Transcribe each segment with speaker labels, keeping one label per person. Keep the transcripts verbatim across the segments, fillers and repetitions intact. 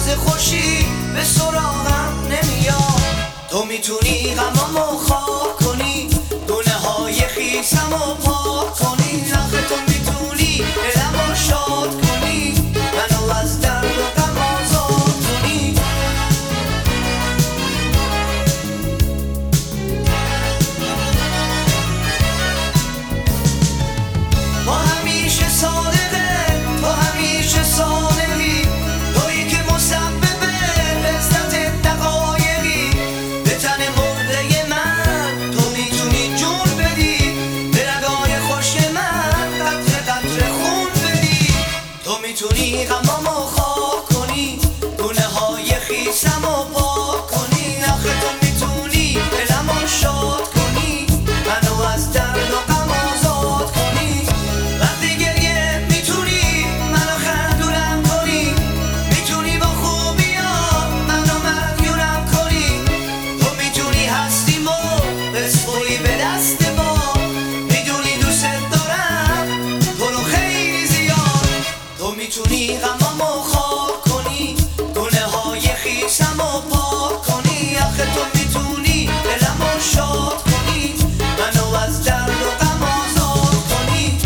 Speaker 1: لحظه خوشی به سراغم نمیاد. تو میتونی غمامو خاک کنی، گونه های خیسمو پاک کنی. آخه تو میتونی دلمو شاد کنی، منو از درد و غم آزاد کنی. با همیشه صادقه، تو همیشه صادقی، تویی که مسبب لذت دقایقی. به تن مرده من تو میتونی جون بدی، به رگای خوش من قطره قطره خون بدی. تو میتونی غمامو خاک کنی، گونه های خیسمو پاک کنی. آخه تو میتونی دلمو شاد کنی، منو از درد و غم آزاد کنی. وقتی گریه میتونی منو خندونم کنی، میتونی با خوبی‌ها منو مدیونم کنی. تو میتونی هستیمو بسپری به دست ما، میدونی دوست دارم تو رو خیلی زیاد. تو میتونی غمامو خاک کنی، گونه های خیسمو پاک کنی. آخه تو میتونی دلمو شاد کنی، منو از درد و غم آزاد کنی.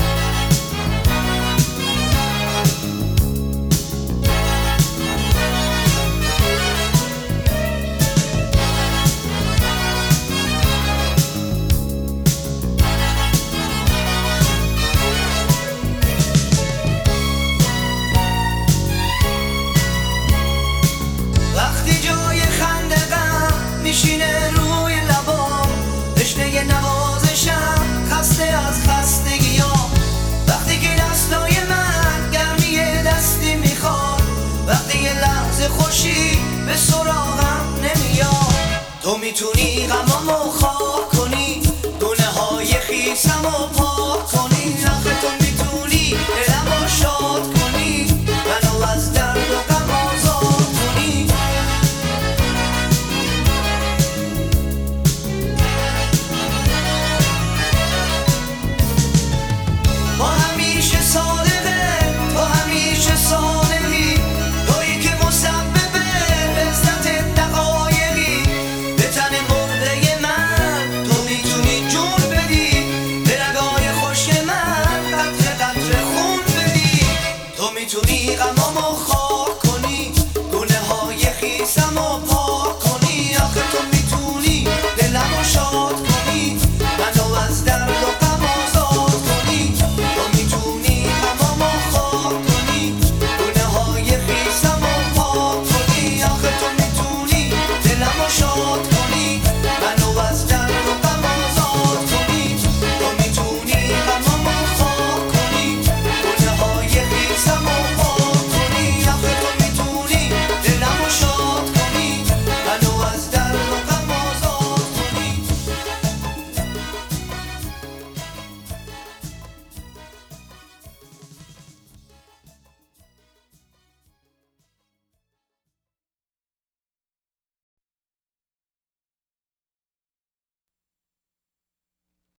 Speaker 1: وقتی جای خنده غم میشینه روی لبام، تشنه نوازشم خسته از خستگیام. وقتی که دستای من گرمی دستی میخواد، وقتی یه لحظه خوشی به سراغم نمیاد. تو میتونی غمامو خاک کنی، گونه های خیسمو پاک